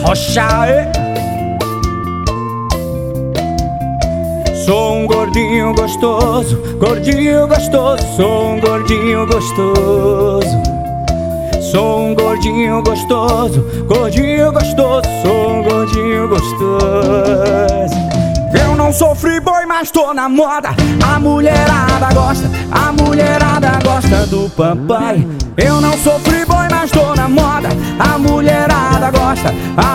Oxaê. Sou um gordinho gostoso, gordinho gostoso. Sou um gordinho gostoso. Sou um gordinho gostoso, gordinho gostoso. Sou um gordinho gostoso. Eu não sou free-boy, mas tô na moda. A mulherada gosta do papai. Eu não sou free-boy, mas tô na moda. A mulherada gosta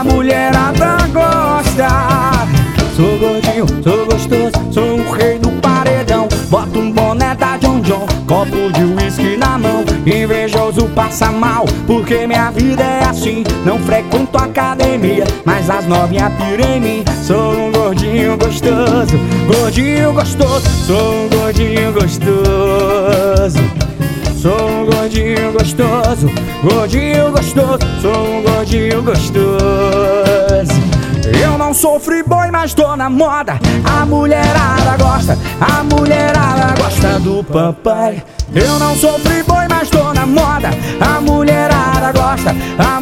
Sou gordinho, sou gostoso, sou o rei do paredão. Boto um boné da John John, copo de uísque na mão. Invejoso passa mal, porque minha vida é assim. Não frequento academia, mas as novinhas piram em mim. Sou um gordinho gostoso, gordinho gostoso. Sou um gordinho gostoso. Sou um gordinho gostoso, gordinho gostoso. Sou um gordinho gostoso. Eu não sou free-boy, mas tô na moda. A mulherada gosta do papai. Eu não sou free-boy, mas tô na moda. A mulherada gosta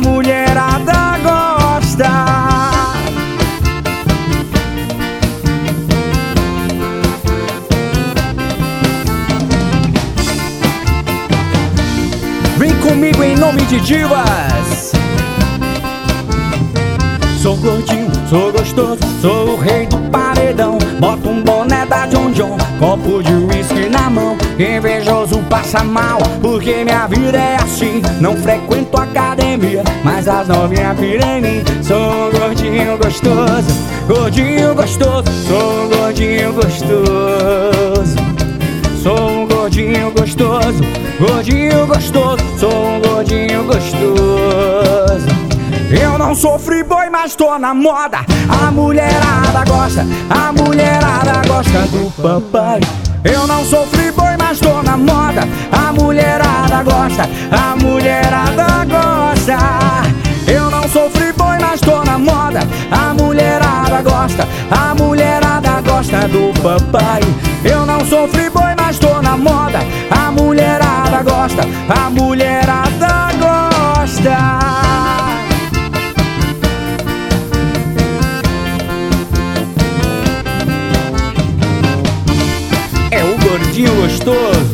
Vem comigo em nome de divas. Sou gordinho, sou gostoso, sou o rei do paredão. Boto um boné da John John, copo de uísque na mão. Invejoso passa mal, porque minha vida é assim. Não frequento academia, mas as novinhas piram em mim. Sou um gordinho gostoso, gordinho gostoso. Sou um gordinho gostoso. Sou um gordinho gostoso, gordinho gostoso. Sou um gordinho gostoso. Eu não sou free-boy, mas tô na moda. A mulherada gosta do papai. Eu não sou free-boy, mas tô na moda. A mulherada gosta Eu não sou free-boy, mas tô na moda. A mulherada gosta do papai. Eu não sou free-boy, mas tô na moda. A mulherada gosta É o gordinho gostoso.